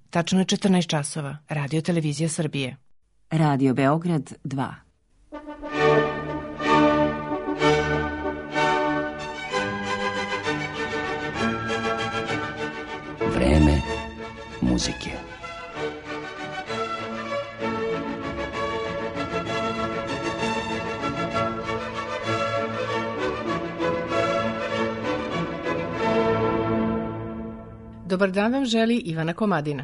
Tačno je 14 časova. Radio Televizija Srbije. Radio Beograd 2. Vreme muzike. Dobar dan vam želi Ivana Komadina.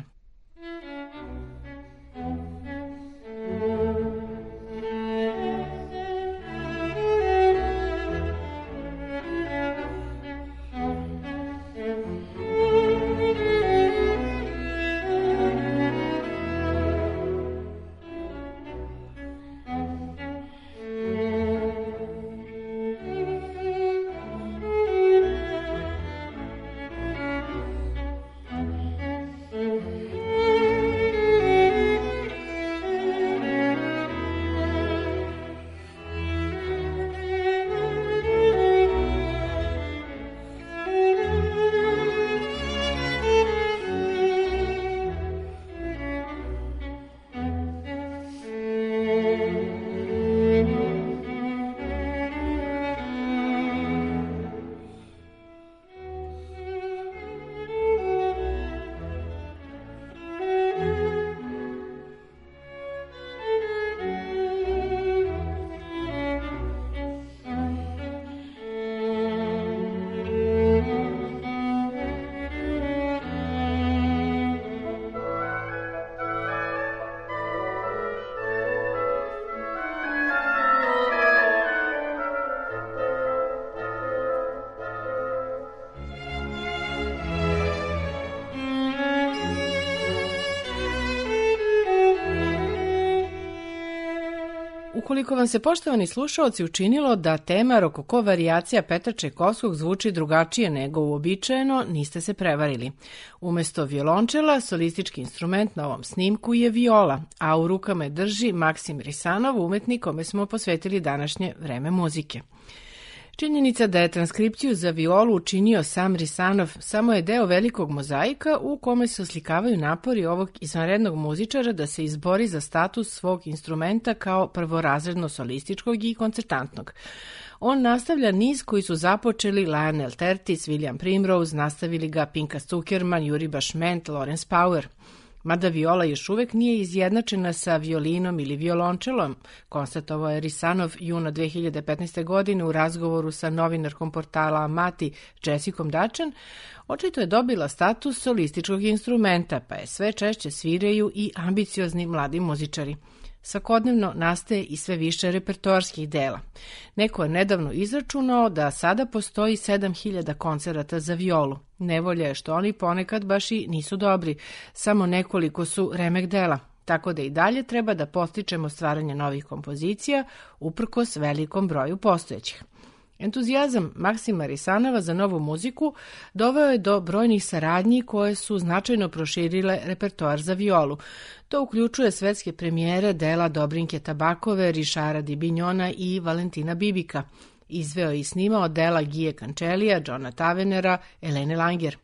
Ukoliko vam se, poštovani slušaoci, učinilo da tema rokoko varijacija Petra Čajkovskog zvuči drugačije nego uobičajeno, niste se prevarili. Umesto violončela, solistički instrument na ovom snimku je viola, a u rukama je drži Maksim Risanov, umetnik kome smo posvetili današnje vreme muzike. Činjenica da je transkripciju za violu učinio sam Risanov samo je deo velikog mozaika u kome se oslikavaju napori ovog izvanrednog muzičara da se izbori za status svog instrumenta kao prvorazredno solističkog i koncertantnog. On nastavlja niz koji su započeli Lionel Tertis, William Primrose, nastavili ga Pinkas Zukerman, Yuri Bashment, Lawrence Power. Mada viola još uvek nije izjednačena sa violinom ili violončelom, konstatovao je Risanov juna 2015. godine u razgovoru sa novinarkom portala Amati Jessicom Dačan, očito je dobila status solističkog instrumenta, pa je sve češće sviraju i ambiciozni mladi muzičari. Svakodnevno nastaje i sve više repertoarskih dela. Neko je nedavno izračunao da sada postoji 7000 koncerata za violu. Nevolja je što oni ponekad baš i nisu dobri, samo nekoliko su remek dela, tako da i dalje treba da postičemo stvaranje novih kompozicija uprkos velikom broju postojećih. Entuzijazam Maksima Risanova za novu muziku doveo je do brojnih saradnji koje su značajno proširile repertoar za violu. To uključuje svetske premijere dela Dobrinke Tabakove, Rišara Di Bignona i Valentina Bibika. Izveo i snimao dela Gije Cancellia, Johna Tavenera, Elene Langer.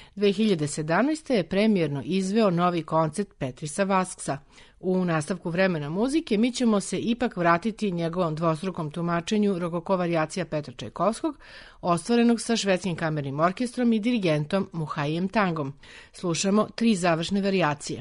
2017. je premijerno izveo novi koncert Petrisa Vasksa. U nastavku vremena muzike mi ćemo se ipak vratiti njegovom dvostrukom tumačenju rokoko varijacija Petra Čajkovskog, ostvarenog sa švedskim kamernim orkestrom i dirigentom Muhajem Tangom. Slušamo 3 završne varijacije.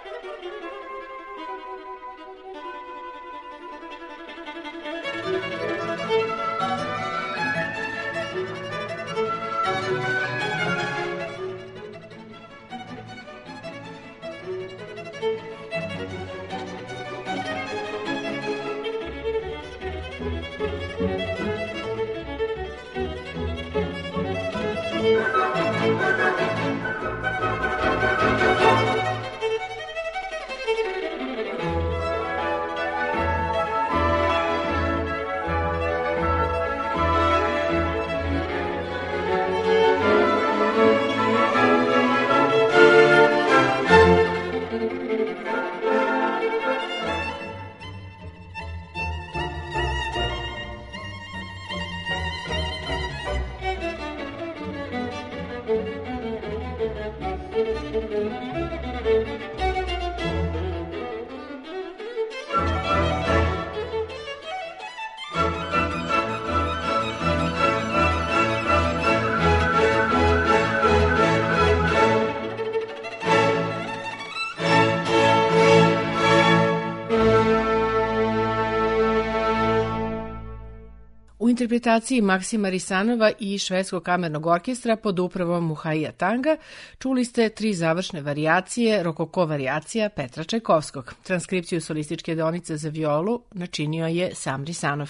U interpretaciji Maksima Risanova i Švedskog kamernog orkestra pod upravom Muhaija Tanga čuli ste 3 završne varijacije rokoko varijacija Petra Čajkovskog. Transkripciju solističke deonice za violu načinio je sam Risanov.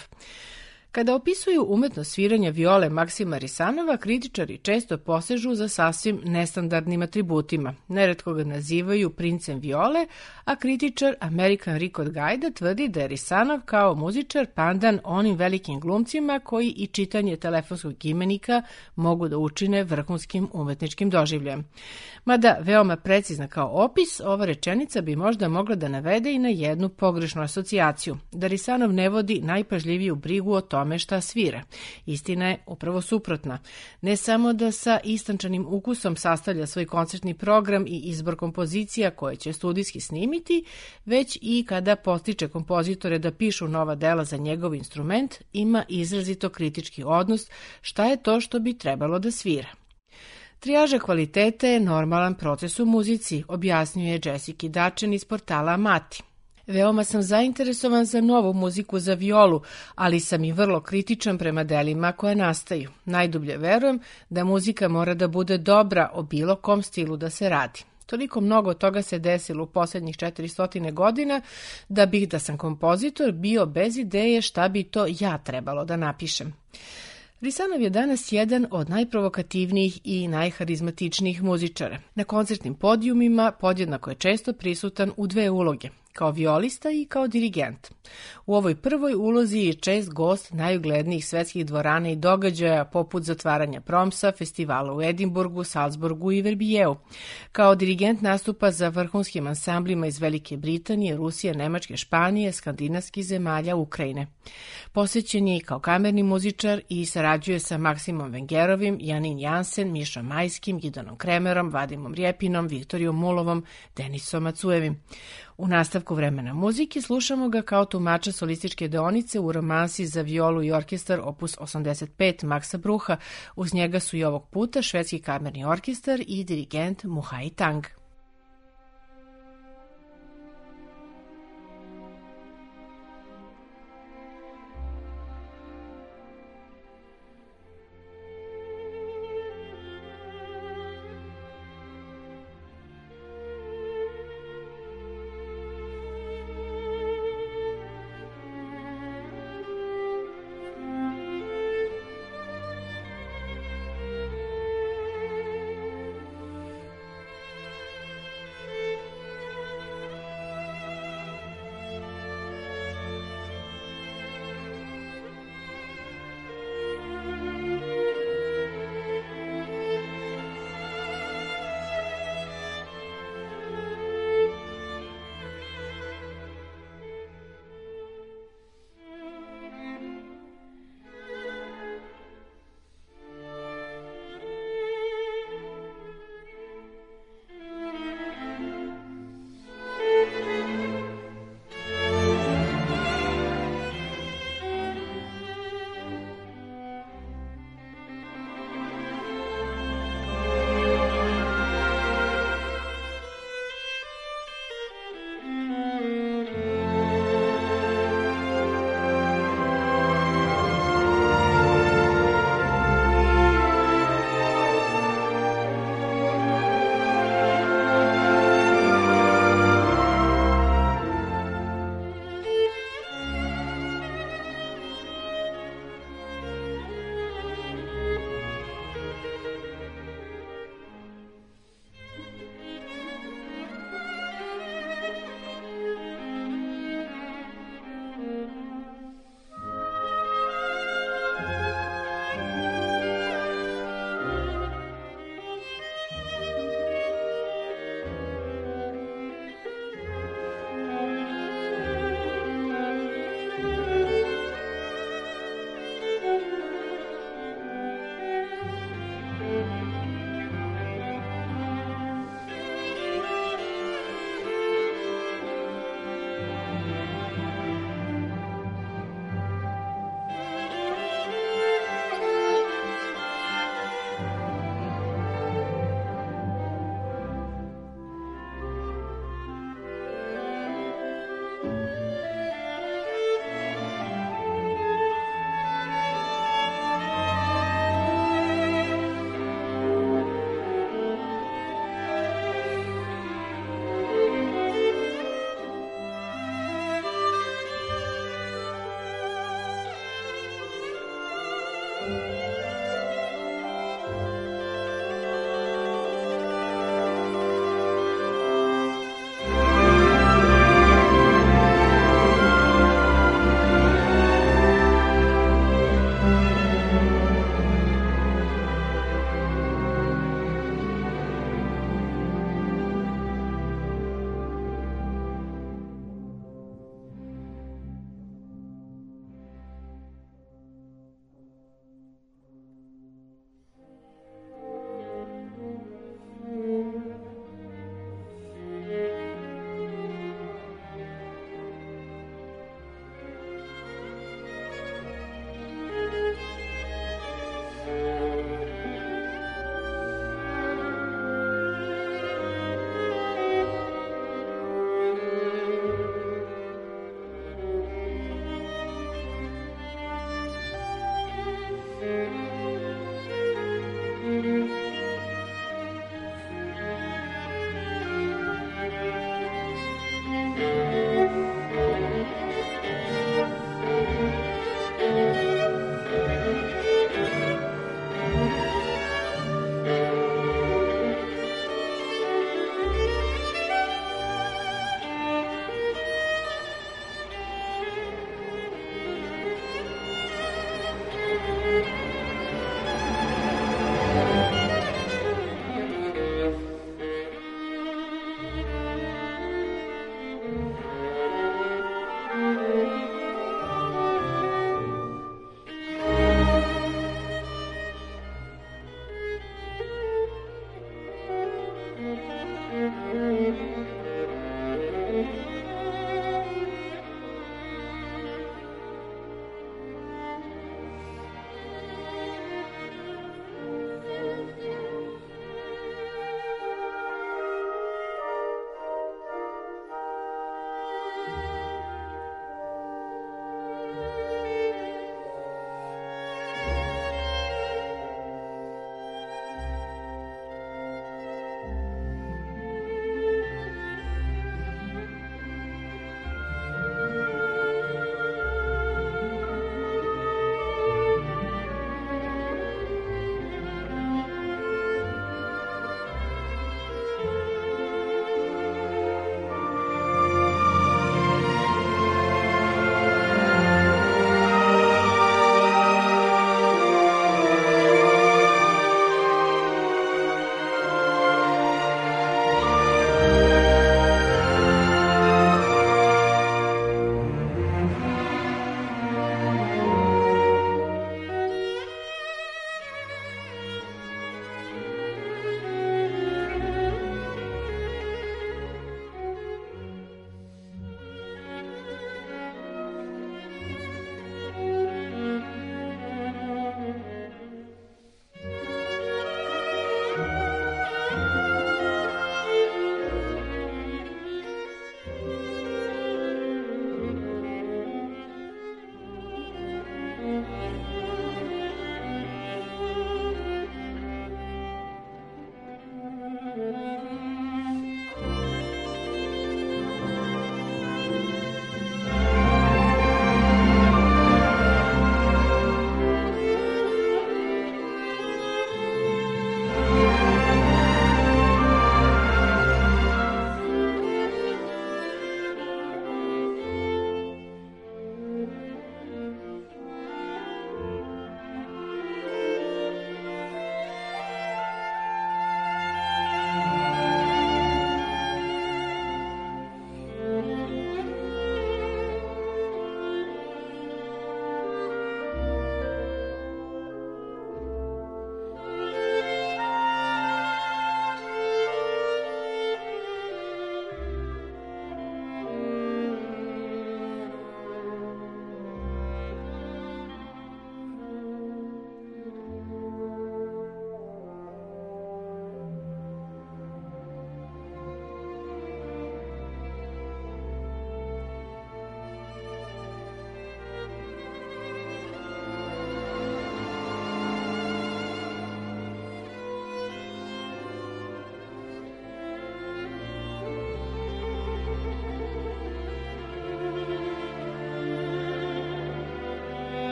Kada opisuju umetnost sviranja viole Maksima Risanova, kritičari često posežu za sasvim nestandardnim atributima. Neretko ga nazivaju princem viole, a kritičar American Record Guide tvrdi da je Risanov kao muzičar pandan onim velikim glumcima koji i čitanje telefonskog imenika mogu da učine vrhunskim umetničkim doživljajem. Mada veoma precizna kao opis, ova rečenica bi možda mogla da navede i na jednu pogrešnu asocijaciju, da Risanov ne vodi najpažljiviju brigu o tome šta svira. Istina je upravo suprotna. Ne samo da sa istančanim ukusom sastavlja svoj koncertni program i izbor kompozicija koje će studijski snimiti, već i kada postiče kompozitore da pišu nova dela za njegov instrument, ima izrazito kritički odnos šta je to što bi trebalo da svira. Trijaža kvalitete je normalan proces u muzici, objasnjuje Jessica Dačen iz portala Mati. Veoma sam zainteresovan za novu muziku za violu, ali sam i vrlo kritičan prema delima koja nastaju. Najdublje verujem da muzika mora da bude dobra o bilo kom stilu da se radi. Toliko mnogo toga se desilo u posljednjih 400 godina da bih, da sam kompozitor, bio bez ideje šta bi to ja trebalo da napišem. Risanov je danas jedan od najprovokativnijih i najharizmatičnijih muzičara. Na koncertnim podijumima podjednako je često prisutan u 2 uloge, kao violista i kao dirigent. U ovoj prvoj ulozi je čest gost najuglednijih svetskih dvorana i događaja poput zatvaranja Promsa, festivala u Edinburgu, Salzburgu i Verbijevu. Kao dirigent nastupa za vrhunskim ansamblima iz Velike Britanije, Rusije, Nemačke, Španije, skandinavskih zemalja, Ukrajine. Posvećen je kao kamerni muzičar i sarađuje sa Maksimom Vengerovim, Janin Jansen, Mišom Majskim, Gidonom Kremerom, Vadimom Rjepinom, Viktorijom Mulovom, Denisom Macujevim. U nastavku Vremena muzike slušamo ga kao tumača solističke deonice u romansi za violu i orkestar opus 85 Maksa Bruha. Uz njega su i ovog puta Švedski kamerni orkestar i dirigent Muhai Tang.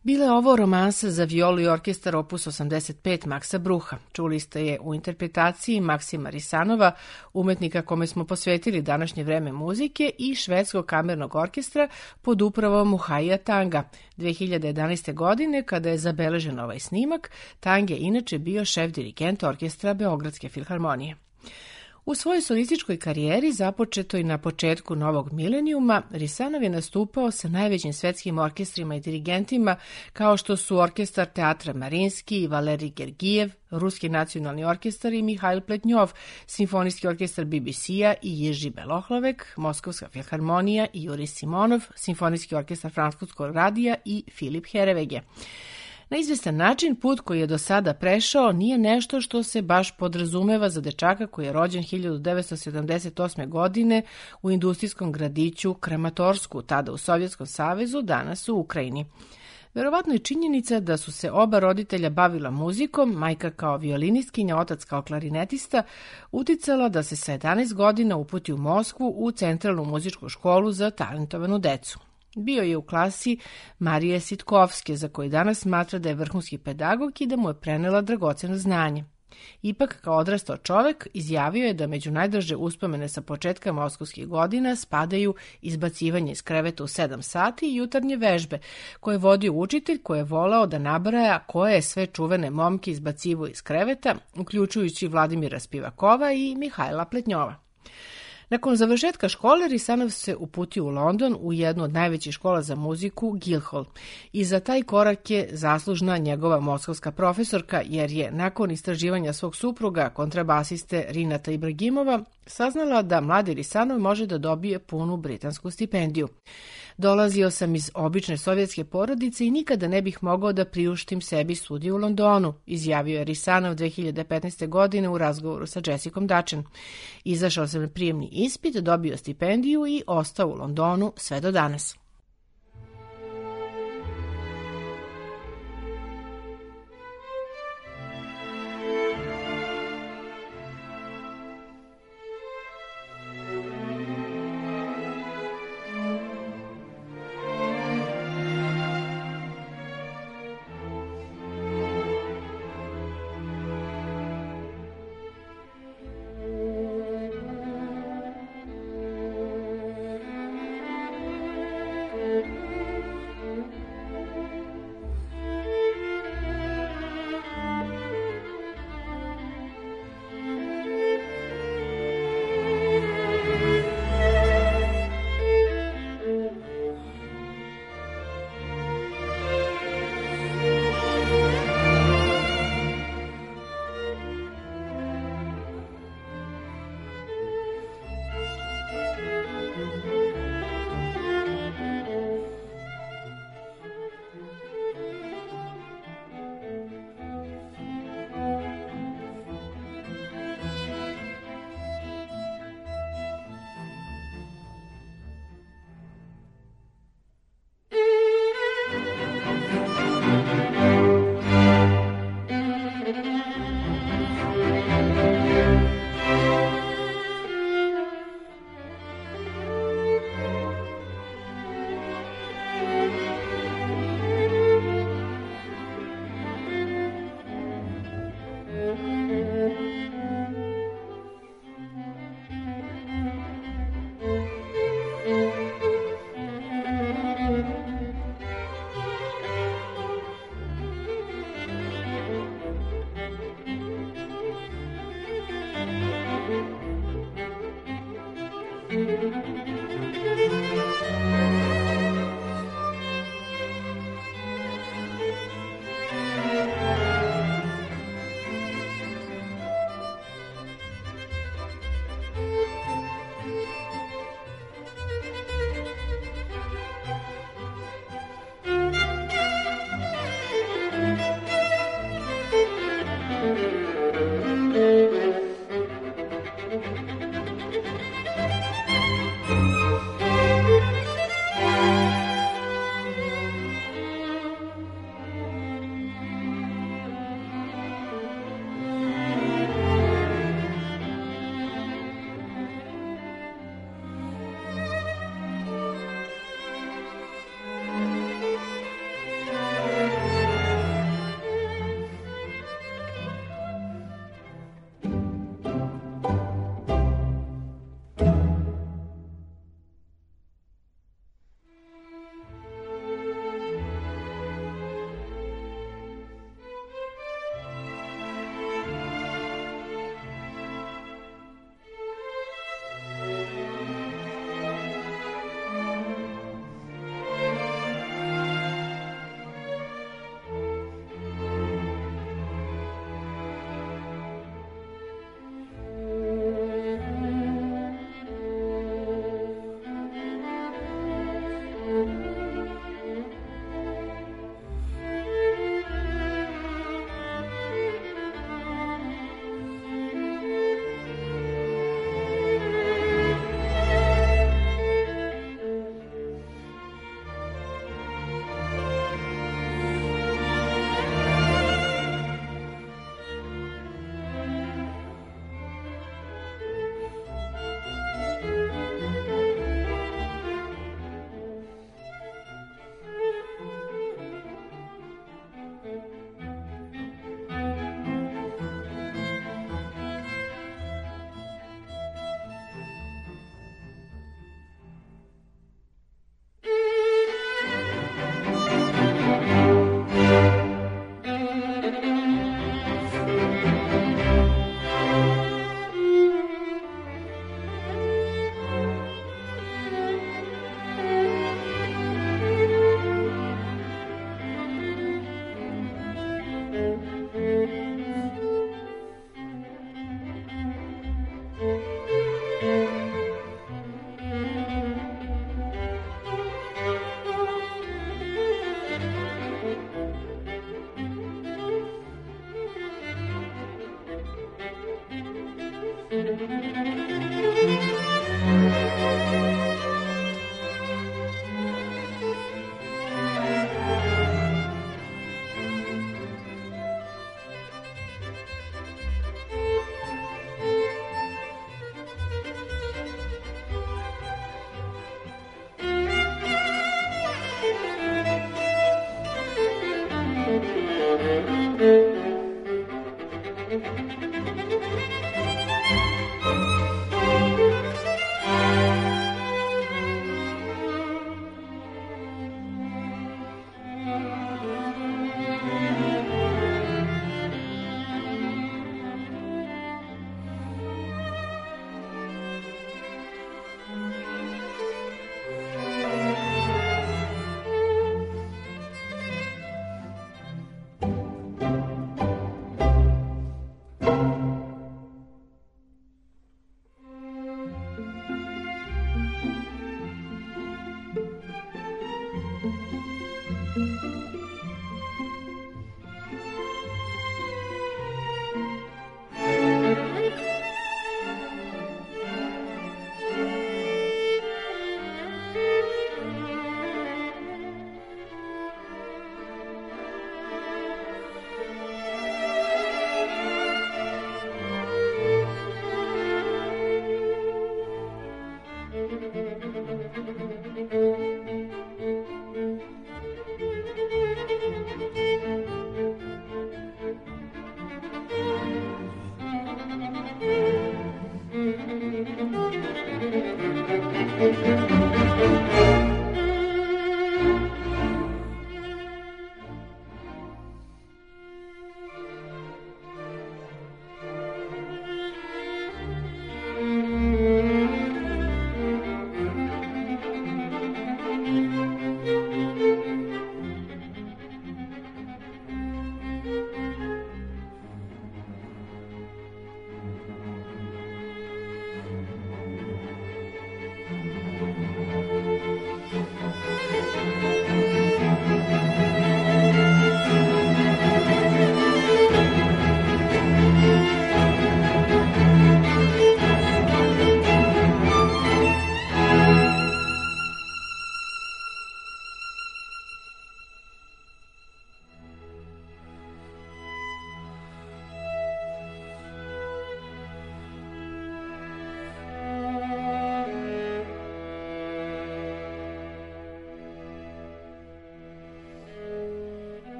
Bila je ovo romansa za violu i orkestar opus 85 Maksa Bruha. Čuli ste je u interpretaciji Maksima Risanova, umetnika kome smo posvetili današnje vreme muzike, i švedskog kamernog orkestra pod upravom Muhaija Tanga. 2011. godine, kada je zabeležen ovaj snimak, Tang je inače bio šef dirigent orkestra Beogradske filharmonije. U svojoj solističkoj karijeri, započetoj na početku novog milenijuma, Risanov je nastupao sa najvećim svetskim orkestrima i dirigentima kao što su Orkestar teatra Marinski i Valerij Gergijev, Ruski nacionalni orkestar i Mihail Pletnjov, Simfonijski orkestar BBC-a i Jiří Belohlavek, Moskovska filharmonija i Jurij Simonov, Simfonijski orkestar Francuskog radija i Filip Herevege. Na izvestan način, put koji je do sada prešao nije nešto što se baš podrazumeva za dečaka koji je rođen 1978. godine u industrijskom gradiću Kramatorsku, tada u Sovjetskom savezu, danas u Ukrajini. Verovatno je činjenica da su se oba roditelja bavila muzikom, majka kao violinistkinja, otac kao klarinetista, uticala da se sa 11 godina uputi u Moskvu u Centralnu muzičku školu za talentovanu decu. Bio je u klasi Marije Sitkovske, za koju danas smatra da je vrhunski pedagog i da mu je prenela dragoceno znanje. Ipak, kao odrastao čovek, izjavio je da među najdraže uspomene sa početka moskovskih godina spadaju izbacivanje iz kreveta u 7 sati i jutarnje vežbe, koje je vodio učitelj koji je volao da nabraja koje je sve čuvene momke izbacivo iz kreveta, uključujući Vladimira Spivakova i Mihajla Pletnjova. Nakon završetka škole, Risanov se uputio u London u jednu od najvećih škola za muziku, Guildhall. I za taj korak je zaslužna njegova moskovska profesorka, jer je nakon istraživanja svog supruga, kontrabasiste Rinata Ibragimova, saznala da mladi Risanov može da dobije punu britansku stipendiju. Dolazio sam iz obične sovjetske porodice i nikada ne bih mogao da priuštim sebi studiju u Londonu, izjavio je Risanov 2015. godine u razgovoru sa Jessicom Dutchen. Izašao sam na prijemni ispit, dobio stipendiju i ostao u Londonu sve do danas.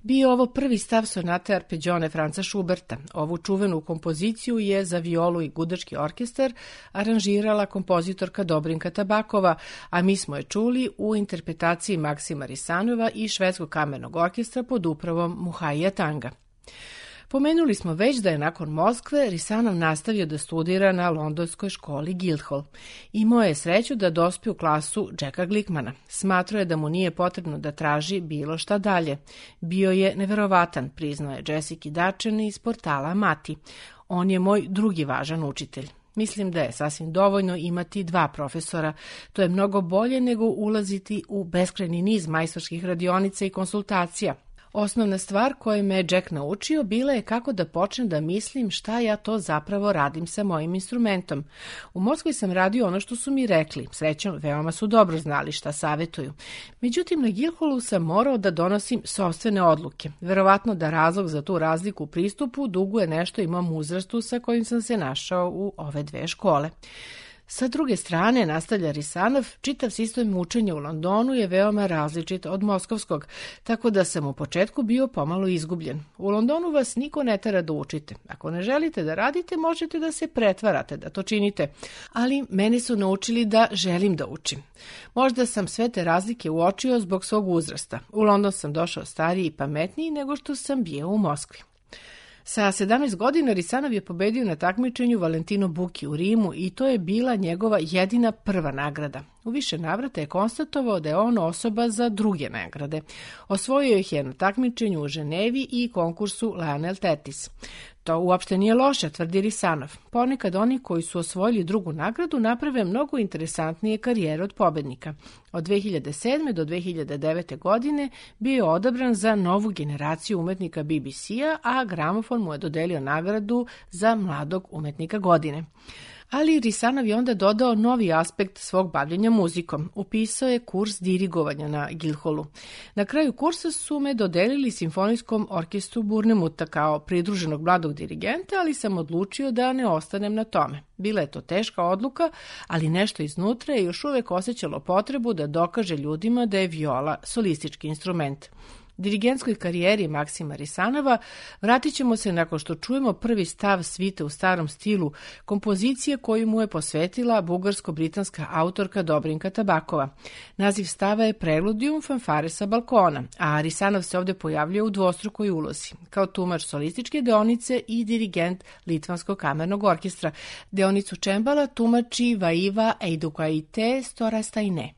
Bio ovo prvi stav sonate Arpeggione Franza Schuberta. Ovu čuvenu kompoziciju je za violu i gudački orkestar aranžirala kompozitorka Dobrinka Tabakova, a mi smo je čuli u interpretaciji Maksima Risanova i Švedskog kamernog orkestra pod upravom Muhaija Tanga. Pomenuli smo već da je nakon Moskve Risanov nastavio da studira na londonskoj školi Guildhall. Imao je sreću da dospe u klasu Jacka Glickmana. Smatrao je da mu nije potrebno da traži bilo šta dalje. Bio je neverovatan, priznao je Jessica Dačen iz portala Mati. On je moj drugi važan učitelj. Mislim da je sasvim dovoljno imati 2 profesora. To je mnogo bolje nego ulaziti u beskrajni niz majstorskih radionica i konsultacija. Osnovna stvar koju me Jack naučio bila je kako da počnem da mislim šta ja to zapravo radim sa mojim instrumentom. U Moskvi sam radio ono što su mi rekli. Srećom, veoma su dobro znali šta savetuju. Međutim, na Guildhallu sam morao da donosim sopstvene odluke. Verovatno da razlog za tu razliku u pristupu duguje nešto i mom uzrastu sa kojim sam se našao u ove 2 škole. Sa druge strane, nastavlja Risanov, čitav sistem učenja u Londonu je veoma različit od moskovskog, tako da sam u početku bio pomalo izgubljen. U Londonu vas niko ne tera da učite. Ako ne želite da radite, možete da se pretvarate da to činite, ali mene su naučili da želim da učim. Možda sam sve te razlike uočio zbog svog uzrasta. U London sam došao stariji i pametniji nego što sam bio u Moskvi. Sa 17 godina Risanov je pobedio na takmičenju Valentino Bucchi u Rimu i to je bila njegova jedina prva nagrada. U više navrata je konstatovao da je on osoba za druge nagrade. Osvojio ih je na takmičenju u Ženevi i konkursu Lionel Tetis. To uopšte nije loše, tvrdi Risanov. Ponekad oni koji su osvojili drugu nagradu naprave mnogo interesantnije karijere od pobednika. Od 2007. do 2009. godine bio je odabran za novu generaciju umetnika BBC-a, a Gramofon mu je dodelio nagradu za mladog umetnika godine. Ali Risanov je onda dodao novi aspekt svog bavljenja muzikom. Upisao je kurs dirigovanja na Guildhallu. Na kraju kursa su me dodelili simfonijskom orkestru Burnemuta kao pridruženog mladog dirigenta, ali sam odlučio da ne ostanem na tome. Bila je to teška odluka, ali nešto iznutra je još uvek osjećalo potrebu da dokaže ljudima da je viola solistički instrument. Dirigentskoj karijeri Maksima Risanova vratit ćemo se nakon što čujemo prvi stav svite u starom stilu, kompozicije koju mu je posvetila bugarsko-britanska autorka Dobrinka Tabakova. Naziv stava je Preludium fanfare sa balkona, a Risanov se ovdje pojavljuje u dvostrukoj ulozi, kao tumač solističke deonice i dirigent Litvanskog kamernog orkestra. Deonicu čembala tumači Vaiva Eidukaite Storastajne.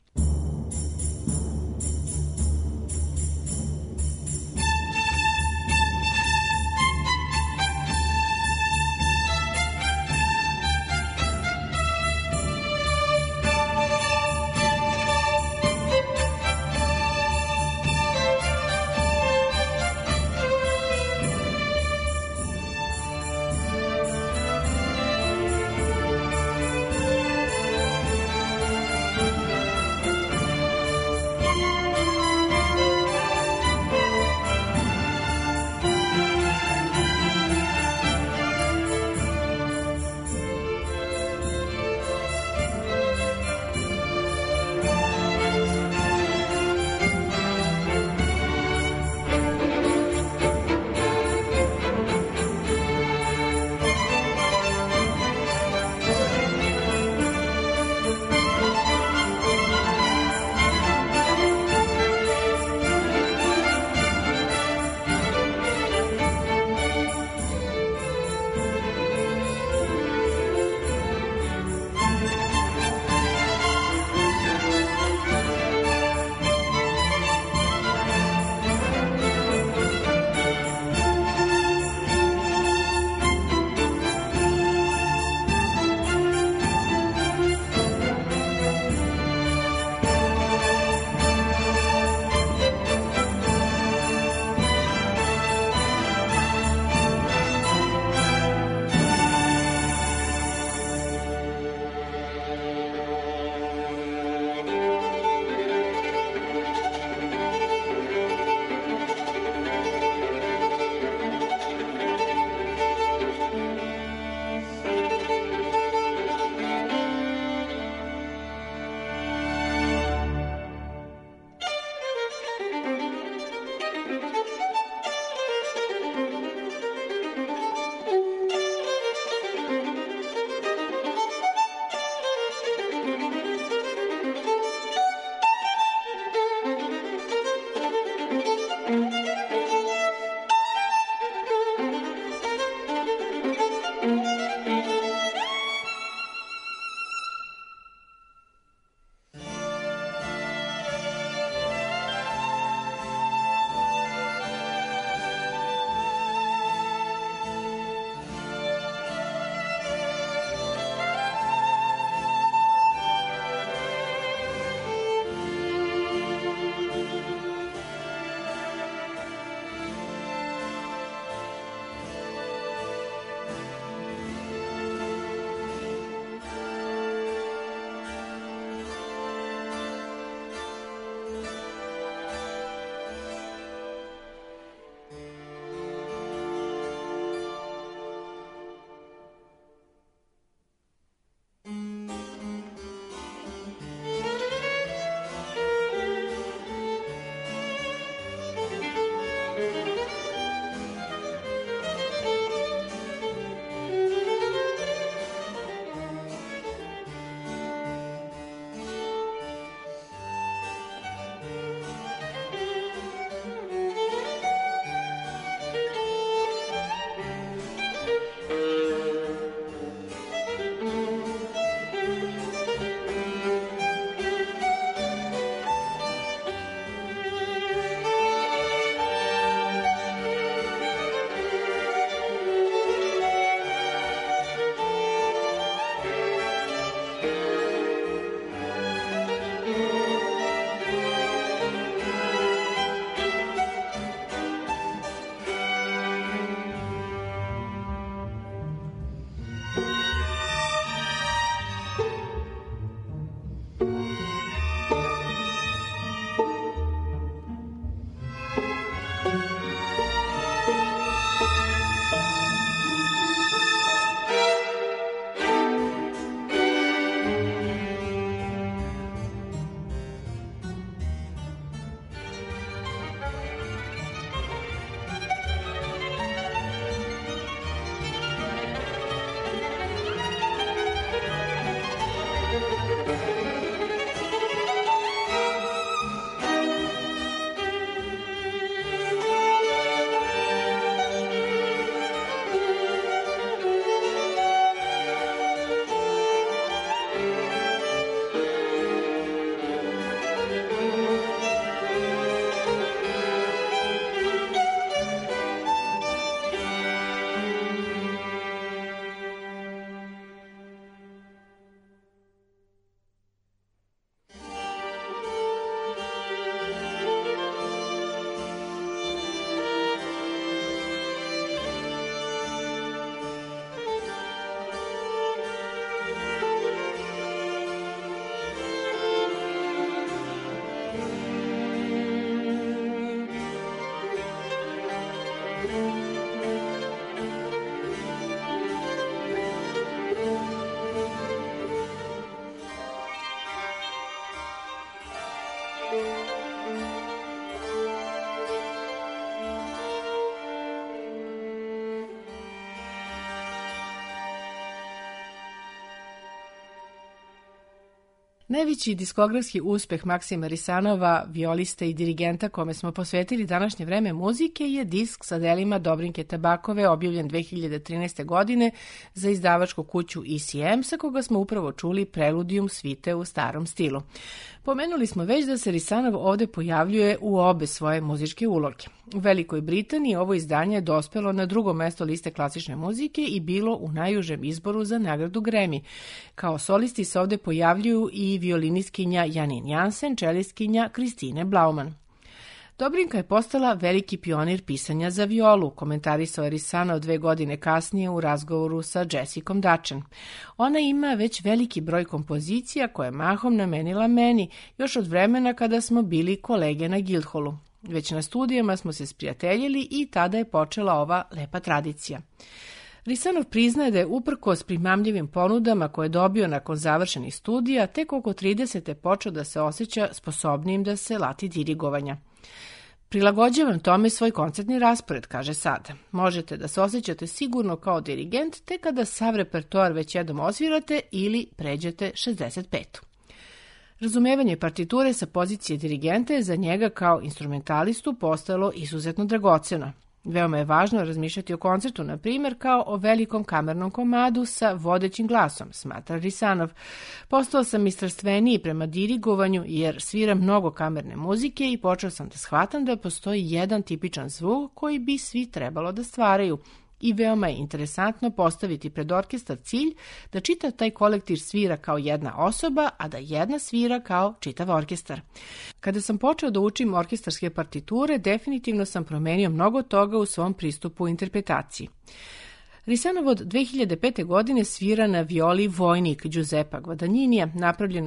Najveći diskografski uspeh Maksima Risanova, violiste i dirigenta kome smo posvetili današnje vreme muzike, je disk sa delima Dobrinke Tabakove, objavljen 2013. godine za izdavačku kuću ECM, sa koga smo upravo čuli Preludijum svite u starom stilu. Pomenuli smo već da se Risanov ovde pojavljuje u obe svoje muzičke uloge. U Velikoj Britaniji ovo izdanje je dospelo na drugo mesto liste klasične muzike i bilo u najužem izboru za nagradu Grammy. Kao solisti se ovde pojavljuju i violinistkinja Janine Jansen, čelistkinja Kristine Blauman. Dobrinka je postala veliki pionir pisanja za violu, komentarisao je Risanov 2 godine kasnije u razgovoru sa Jessicom Dutchen. Ona ima već veliki broj kompozicija koje je mahom namenila meni, još od vremena kada smo bili kolege na Guildhallu. Već na studijama smo se sprijateljili i tada je počela ova lepa tradicija. Risanov priznaje da je uprkos primamljivim ponudama koje je dobio nakon završenih studija, tek oko 30. počeo da se osjeća sposobnijim da se lati dirigovanja. Prilagođavam tome svoj koncertni raspored, kaže sada. Možete da se osjećate sigurno kao dirigent tek kada sav repertoar već jednom osvirate ili pređete 65. Razumevanje partiture sa pozicije dirigenta je za njega kao instrumentalistu postalo izuzetno dragoceno. Veoma je važno razmišljati o koncertu, na primjer, kao o velikom kamernom komadu sa vodećim glasom, smatra Risanov. Postao sam i strastveniji prema dirigovanju jer sviram mnogo kamerne muzike i počeo sam da shvatam da postoji jedan tipičan zvuk koji bi svi trebalo da stvaraju. I veoma je interesantno postaviti pred orkestar cilj da čitav taj kolektiv svira kao jedna osoba, a da jedna svira kao čitav orkestar. Kada sam počeo da učim orkestarske partiture, definitivno sam promenio mnogo toga u svom pristupu interpretaciji. Risanov od 2005. godine svira na violi Vojnik Giuseppa Guadagninija, napravljeno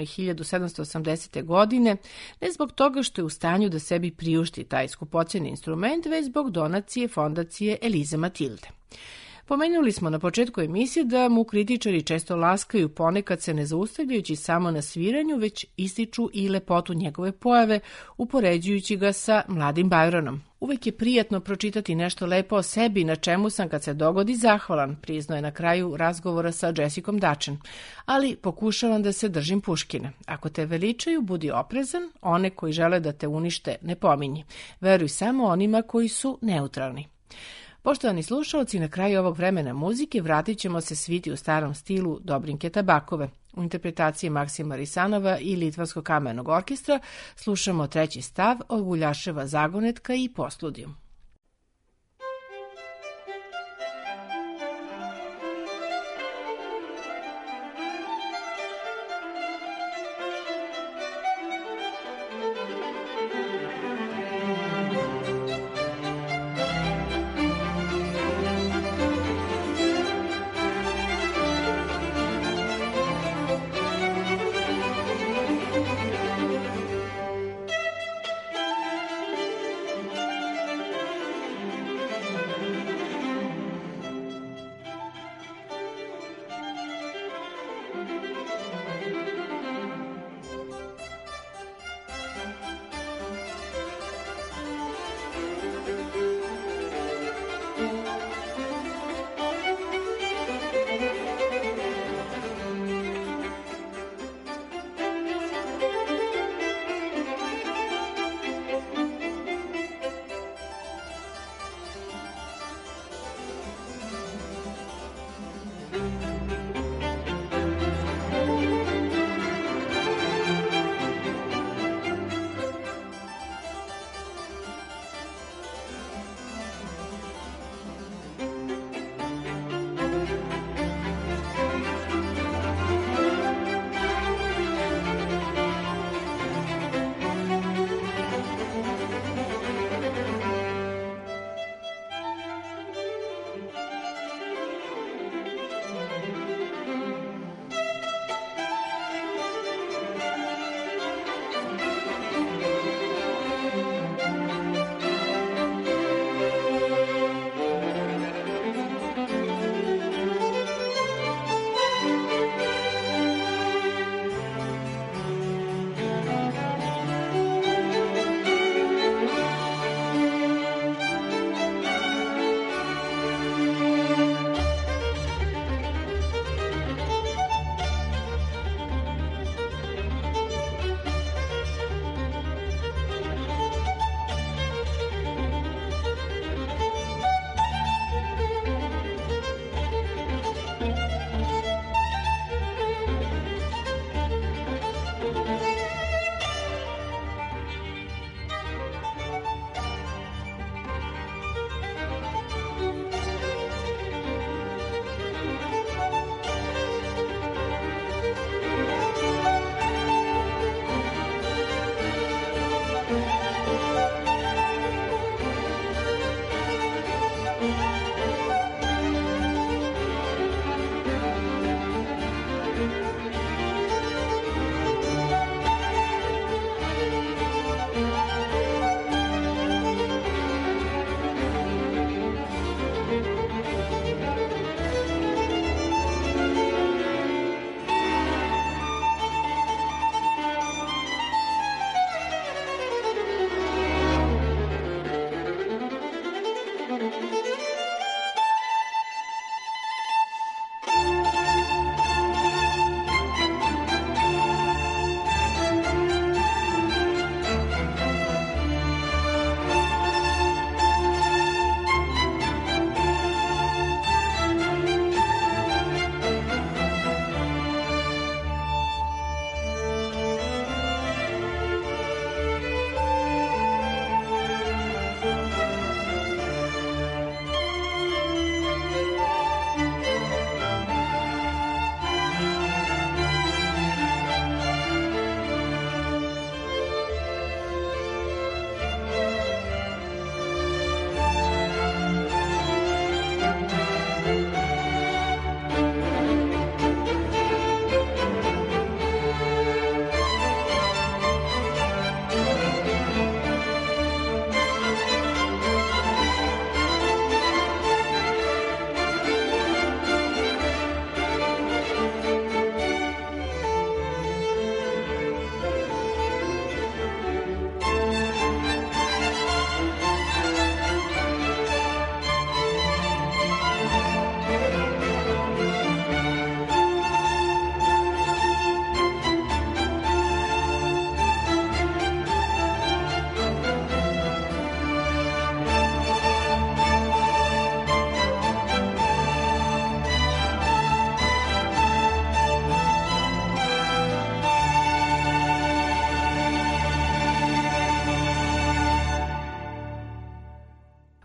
1780. godine, ne zbog toga što je u stanju da sebi priušti taj skupocjeni instrument, već zbog donacije fondacije Elize Matilde. Pomenuli smo na početku emisije da mu kritičari često laskaju, ponekad se ne zaustavljajući samo na sviranju, već ističu i lepotu njegove pojave, upoređujući ga sa mladim Byronom. Uvek je prijatno pročitati nešto lepo o sebi, na čemu sam kad se dogodi zahvalan, priznao je na kraju razgovora sa Jessicom Dutchen. Ali pokušavam da se držim Puškina. Ako te veličaju, budi oprezan, one koji žele da te unište ne pominji. Veruj samo onima koji su neutralni. Poštovani slušalci, na kraju ovog vremena muzike vratit ćemo se sviti u starom stilu Dobrinke Tabakove. U interpretaciji Maksima Risanova i Litvanskog kamernog orkestra slušamo 3. stav od Guljaševa Zagonetka i Posludijum.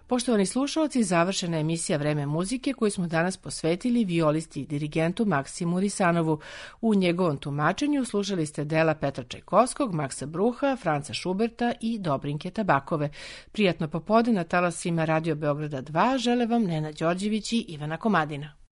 Poštovani slušalci, završena je emisija Vreme muzike koju smo danas posvetili violisti i dirigentu Maksimu Risanovu. U njegovom tumačenju slušali ste dela Petra Čajkovskog, Maksa Bruha, Franca Šuberta i Dobrinke Tabakove. Prijatno popodne na talasima Radio Beograda 2 žele vam Nena Đorđević i Ivana Komadina.